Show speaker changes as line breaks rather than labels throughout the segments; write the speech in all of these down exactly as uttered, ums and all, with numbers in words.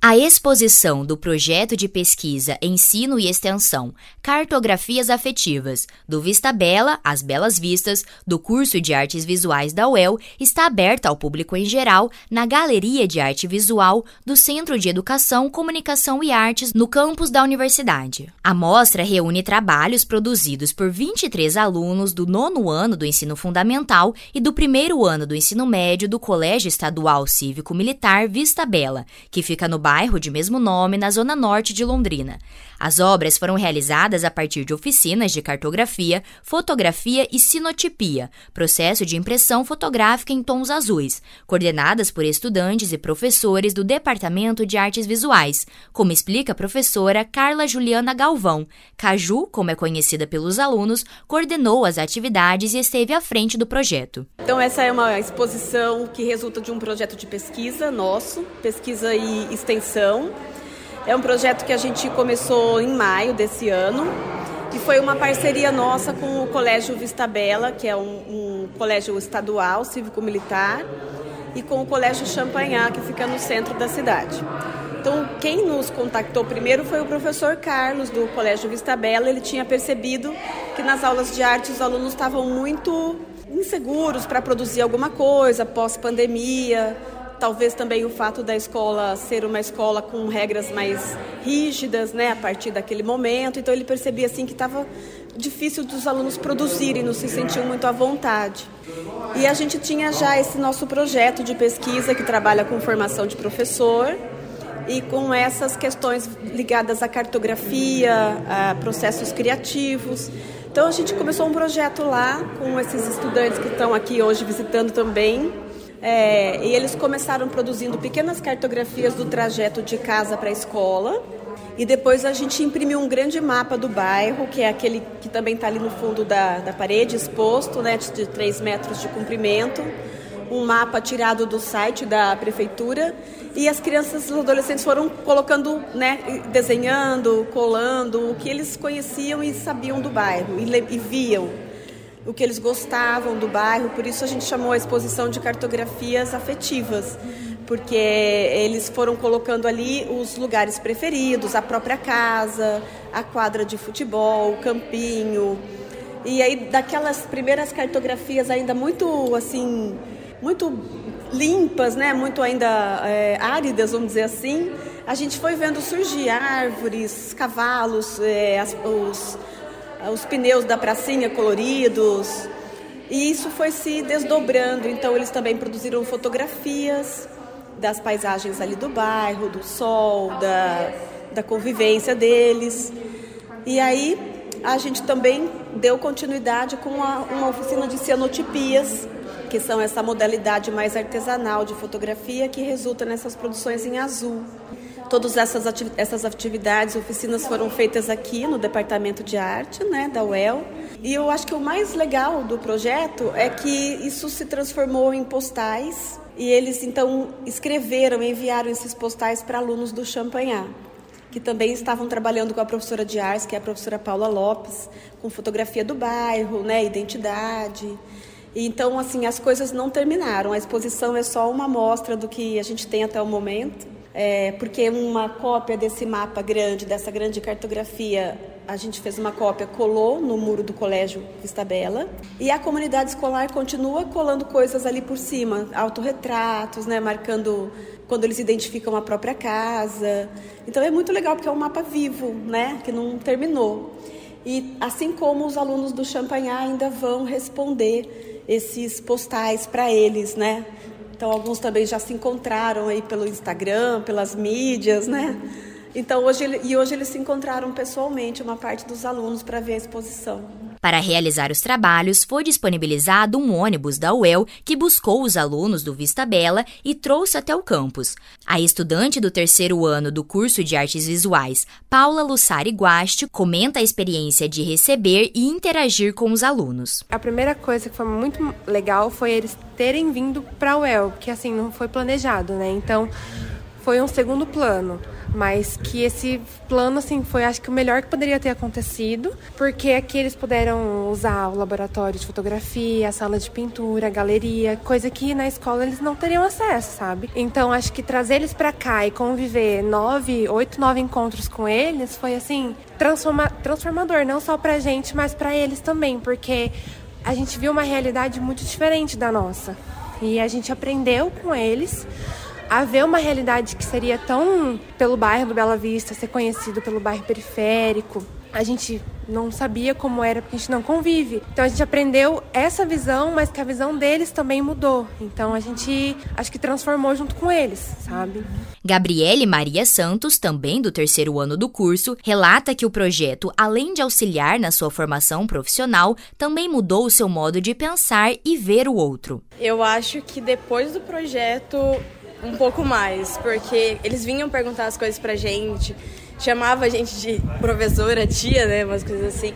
A exposição do projeto de pesquisa, ensino e extensão Cartografias Afetivas, do Vista Bela, As Belas Vistas, do curso de Artes Visuais da U E L, está aberta ao público em geral na Galeria de Arte Visual do Centro de Educação, Comunicação e Artes, no campus da universidade. A mostra reúne trabalhos produzidos por vinte e três alunos do nono ano do ensino fundamental e do primeiro ano do ensino médio do Colégio Estadual Cívico-Militar Vista Bela, que fica no bairro de mesmo nome, na zona norte de Londrina. As obras foram realizadas a partir de oficinas de cartografia, fotografia e sinotipia, processo de impressão fotográfica em tons azuis, coordenadas por estudantes e professores do Departamento de Artes Visuais, como explica a professora Carla Juliana Galvão. Caju, como é conhecida pelos alunos, coordenou as atividades e esteve à frente do projeto.
Então essa é uma exposição que resulta de um projeto de pesquisa nosso, pesquisa e extensão. É um projeto que a gente começou em maio desse ano e foi uma parceria nossa com o Colégio Vista Bela, que é um, um colégio estadual, cívico-militar, e com o Colégio Champagnat, que fica no centro da cidade. Então, quem nos contactou primeiro foi o professor Carlos, do Colégio Vista Bela. Ele tinha percebido que nas aulas de arte os alunos estavam muito inseguros para produzir alguma coisa pós-pandemia. Talvez também o fato da escola ser uma escola com regras mais rígidas, né, a partir daquele momento. Então ele percebia assim que estava difícil dos alunos produzirem, não se sentiam muito à vontade. E a gente tinha já esse nosso projeto de pesquisa que trabalha com formação de professor e com essas questões ligadas à cartografia, a processos criativos. Então a gente começou um projeto lá com esses estudantes que estão aqui hoje visitando também. É, e eles começaram produzindo pequenas cartografias do trajeto de casa para a escola. E depois a gente imprimiu um grande mapa do bairro, que é aquele que também está ali no fundo da, da parede, exposto, né, de três metros de comprimento. Um mapa tirado do site da prefeitura. E as crianças e os adolescentes foram colocando, né, desenhando, colando o que eles conheciam e sabiam do bairro e, e viam o que eles gostavam do bairro. Por isso a gente chamou a exposição de cartografias afetivas, porque eles foram colocando ali os lugares preferidos, a própria casa, a quadra de futebol, o campinho. E aí daquelas primeiras cartografias ainda muito assim, muito limpas, né, muito ainda é, áridas, vamos dizer assim, a gente foi vendo surgir árvores, cavalos, é, as, os os pneus da pracinha coloridos, e isso foi se desdobrando. Então eles também produziram fotografias das paisagens ali do bairro, do sol, da, da convivência deles. E aí a gente também deu continuidade com a, uma oficina de cianotipias, que são essa modalidade mais artesanal de fotografia que resulta nessas produções em azul. Todas essas, ati- essas atividades, oficinas foram feitas aqui no Departamento de Arte, né, da U E L. E eu acho que o mais legal do projeto é que isso se transformou em postais e eles então escreveram e enviaram esses postais para alunos do Champagnat, que também estavam trabalhando com a professora de artes, que é a professora Paula Lopes, com fotografia do bairro, né, identidade. E então, assim, as coisas não terminaram. A exposição é só uma amostra do que a gente tem até o momento. É, porque uma cópia desse mapa grande, dessa grande cartografia, a gente fez uma cópia, colou no muro do Colégio Vista Bela, e a comunidade escolar continua colando coisas ali por cima, autorretratos, né, marcando quando eles identificam a própria casa. Então é muito legal porque é um mapa vivo, né, que não terminou. E assim como os alunos do Champagnat ainda vão responder esses postais para eles, né? Então, alguns também já se encontraram aí pelo Instagram, pelas mídias, né? Então, hoje, e hoje eles se encontraram pessoalmente, uma parte dos alunos, para ver a exposição.
Para realizar os trabalhos, foi disponibilizado um ônibus da U E L que buscou os alunos do Vista Bela e trouxe até o campus. A estudante do terceiro ano do curso de Artes Visuais, Paula Lussari Guasti, comenta a experiência de receber e interagir com os alunos.
A primeira coisa que foi muito legal foi eles terem vindo para a U E L, porque assim, não foi planejado, né? Então, foi um segundo plano, mas que esse plano, assim, foi acho que o melhor que poderia ter acontecido, porque aqui eles puderam usar o laboratório de fotografia, a sala de pintura, a galeria, coisa que na escola eles não teriam acesso, sabe? Então, acho que trazer eles pra cá e conviver nove, oito, nove encontros com eles foi, assim, transforma- transformador, não só pra gente, mas pra eles também, porque a gente viu uma realidade muito diferente da nossa. E a gente aprendeu com eles a ver uma realidade que seria tão pelo bairro do Bela Vista, ser conhecido pelo bairro periférico. A gente não sabia como era, porque a gente não convive. Então a gente aprendeu essa visão, mas que a visão deles também mudou. Então a gente, acho que transformou junto com eles, sabe?
Gabriele Maria Santos, também do terceiro ano do curso, relata que o projeto, além de auxiliar na sua formação profissional, também mudou o seu modo de pensar e ver o outro.
Eu acho que depois do projeto, um pouco mais, porque eles vinham perguntar as coisas pra gente, chamava a gente de professora, tia, né, umas coisas assim.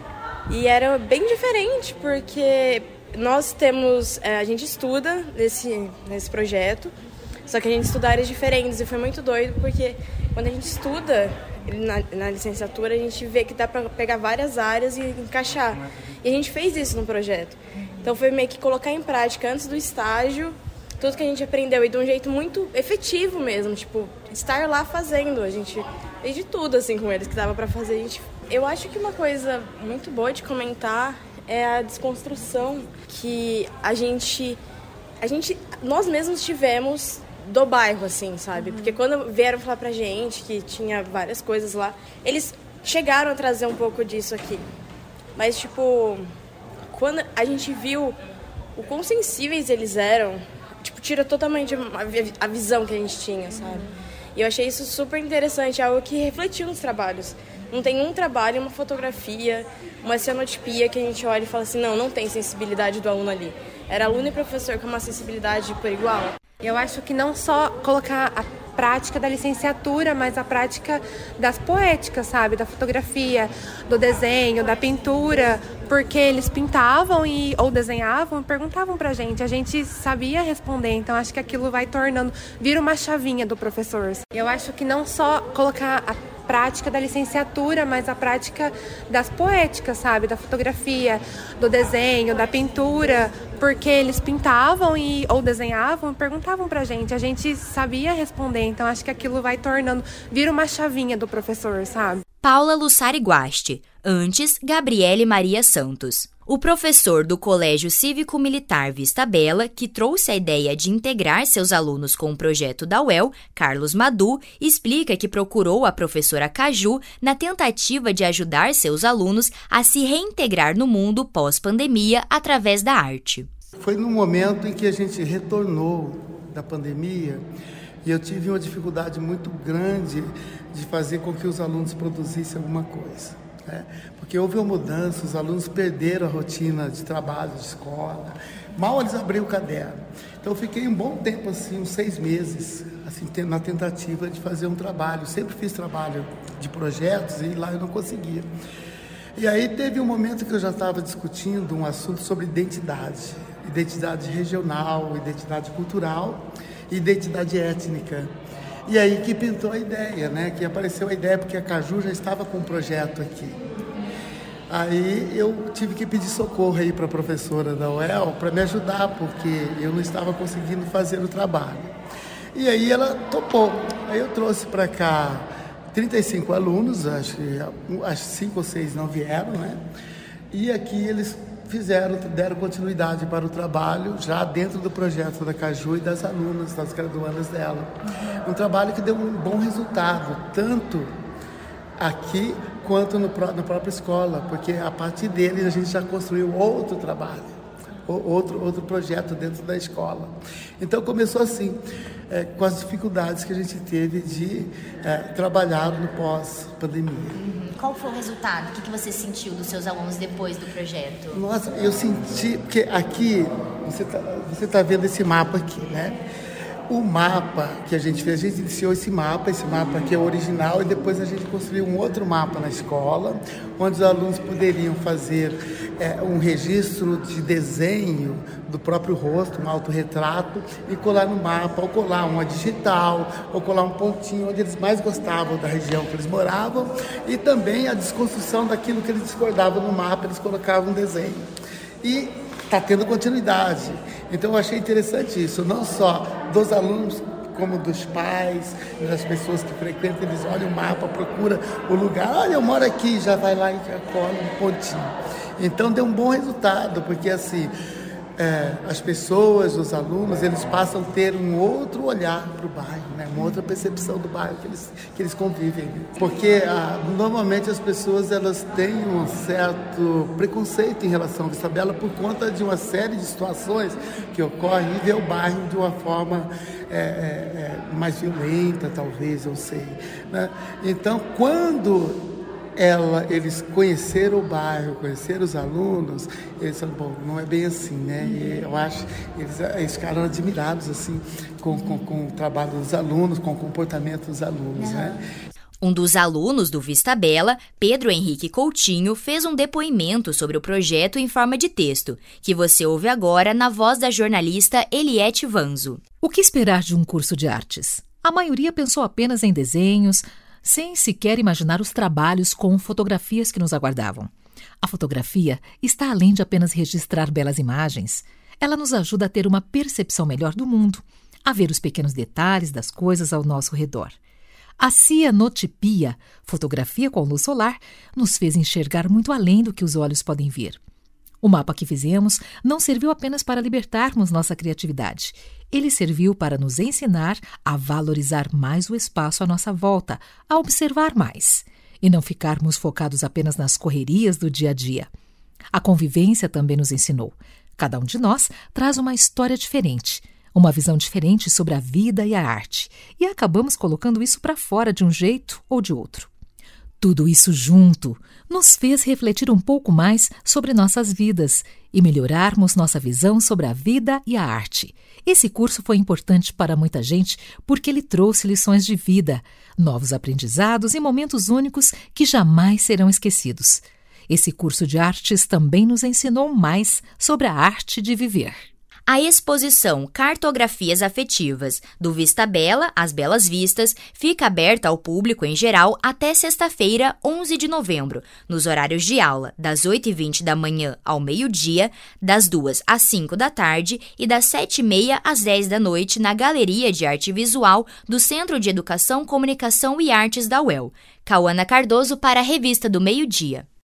E era bem diferente, porque nós temos, a gente estuda nesse, nesse projeto, só que a gente estuda áreas diferentes, e foi muito doido, porque quando a gente estuda na, na licenciatura, a gente vê que dá pra pegar várias áreas e encaixar. E a gente fez isso no projeto. Então foi meio que colocar em prática antes do estágio, tudo que a gente aprendeu, e de um jeito muito efetivo mesmo, tipo, estar lá fazendo. A gente fez de tudo, assim, com eles que dava pra fazer. A gente... Eu acho que uma coisa muito boa de comentar é a desconstrução que a gente, a gente, nós mesmos tivemos do bairro, assim, sabe? Porque quando vieram falar pra gente que tinha várias coisas lá, eles chegaram a trazer um pouco disso aqui. Mas, tipo, quando a gente viu o quão sensíveis eles eram, tipo, tira totalmente a visão que a gente tinha, sabe? E eu achei isso super interessante, algo que refletiu nos trabalhos. Não tem um trabalho, uma fotografia, uma cenotipia que a gente olha e fala assim, não, não tem sensibilidade do aluno ali. Era aluno e professor com uma sensibilidade por igual.
Eu acho que não só colocar a prática da licenciatura, mas a prática das poéticas, sabe? Da fotografia, do desenho, da pintura, porque eles pintavam e, ou desenhavam e perguntavam pra gente. A gente sabia responder, então acho que aquilo vai tornando, vira uma chavinha do professor. Eu acho que não só colocar a prática da licenciatura, mas a prática das poéticas, sabe? Da fotografia, do desenho, da pintura, porque eles pintavam e, ou desenhavam e perguntavam pra gente. A gente sabia responder, então acho que aquilo vai tornando, vira uma chavinha do professor, sabe?
Paula Lussari Guasti, antes Gabriele Maria Santos. O professor do Colégio Cívico-Militar Vista Bela, que trouxe a ideia de integrar seus alunos com o projeto da U E L, Carlos Madu, explica que procurou a professora Caju na tentativa de ajudar seus alunos a se reintegrar no mundo pós-pandemia através da arte.
Foi no momento em que a gente retornou da pandemia e eu tive uma dificuldade muito grande de fazer com que os alunos produzissem alguma coisa. É, porque houve uma mudança, os alunos perderam a rotina de trabalho, de escola, mal eles abriram o caderno. Então eu fiquei um bom tempo, assim, uns seis meses, assim, na tentativa de fazer um trabalho. Sempre fiz trabalho de projetos e lá eu não conseguia. E aí teve um momento que eu já estava discutindo um assunto sobre identidade, identidade regional, identidade cultural e identidade étnica. E aí que pintou a ideia, né? Que apareceu a ideia, porque a Caju já estava com um projeto aqui. Aí eu tive que pedir socorro aí para a professora da U E L para me ajudar, porque eu não estava conseguindo fazer o trabalho. E aí ela topou. Aí eu trouxe para cá trinta e cinco alunos, acho que acho cinco ou seis não vieram, né? E aqui eles fizeram, deram continuidade para o trabalho já dentro do projeto da Caju e das alunas, das graduandas dela. Um trabalho que deu um bom resultado, tanto aqui quanto no, na própria escola, porque a partir deles a gente já construiu outro trabalho, outro, outro projeto dentro da escola. Então começou assim, é, com as dificuldades que a gente teve de é, trabalhar no pós-pandemia.
Qual foi o resultado? O que você sentiu dos seus alunos depois do projeto?
Nossa, eu senti, porque aqui, você está você tá vendo esse mapa aqui, né? o mapa que a gente fez, a gente iniciou esse mapa, esse mapa aqui é o original, e depois a gente construiu um outro mapa na escola, onde os alunos poderiam fazer é, um registro de desenho do próprio rosto, um autorretrato, e colar no mapa, ou colar uma digital, ou colar um pontinho onde eles mais gostavam da região que eles moravam, e também a desconstrução daquilo que eles discordavam no mapa, eles colocavam um desenho. E está tendo continuidade. Então eu achei interessante isso, não só dos alunos, como dos pais, das pessoas que frequentam, eles olham o mapa, procuram o lugar, olha, eu moro aqui, já vai lá e já cola um pontinho. Então deu um bom resultado, porque assim, é, as pessoas, os alunos, eles passam a ter um outro olhar para o bairro, né? Uma outra percepção do bairro que eles, que eles convivem. Porque ah, normalmente as pessoas elas têm um certo preconceito em relação ao Vista Bela por conta de uma série de situações que ocorrem e vê o bairro de uma forma é, é, é, mais violenta, talvez, eu sei, né? Então, quando Ela, eles conheceram o bairro, conheceram os alunos, eles falaram, bom, não é bem assim, né? E eu acho, eles, eles ficaram admirados, assim, com, com, com o trabalho dos alunos, com o comportamento dos alunos, uhum. né?
Um dos alunos do Vista Bela, Pedro Henrique Coutinho, fez um depoimento sobre o projeto em forma de texto, que você ouve agora na voz da jornalista Eliette Vanzo.
O que esperar de um curso de artes? A maioria pensou apenas em desenhos, sem sequer imaginar os trabalhos com fotografias que nos aguardavam. A fotografia está além de apenas registrar belas imagens. Ela nos ajuda a ter uma percepção melhor do mundo, a ver os pequenos detalhes das coisas ao nosso redor. A cianotipia, fotografia com luz solar, nos fez enxergar muito além do que os olhos podem ver. O mapa que fizemos não serviu apenas para libertarmos nossa criatividade. Ele serviu para nos ensinar a valorizar mais o espaço à nossa volta, a observar mais, e não ficarmos focados apenas nas correrias do dia a dia. A convivência também nos ensinou. Cada um de nós traz uma história diferente, uma visão diferente sobre a vida e a arte, e acabamos colocando isso para fora de um jeito ou de outro. Tudo isso junto nos fez refletir um pouco mais sobre nossas vidas e melhorarmos nossa visão sobre a vida e a arte. Esse curso foi importante para muita gente porque ele trouxe lições de vida, novos aprendizados e momentos únicos que jamais serão esquecidos. Esse curso de artes também nos ensinou mais sobre a arte de viver.
A exposição Cartografias Afetivas, do Vista Bela, As Belas Vistas, fica aberta ao público em geral até sexta-feira, onze de novembro, nos horários de aula, das oito e vinte da manhã ao meio-dia, das duas às cinco da tarde e das sete e meia às dez da noite na Galeria de Arte Visual do Centro de Educação, Comunicação e Artes da U E L. Cauana Cardoso para a Revista do Meio-Dia.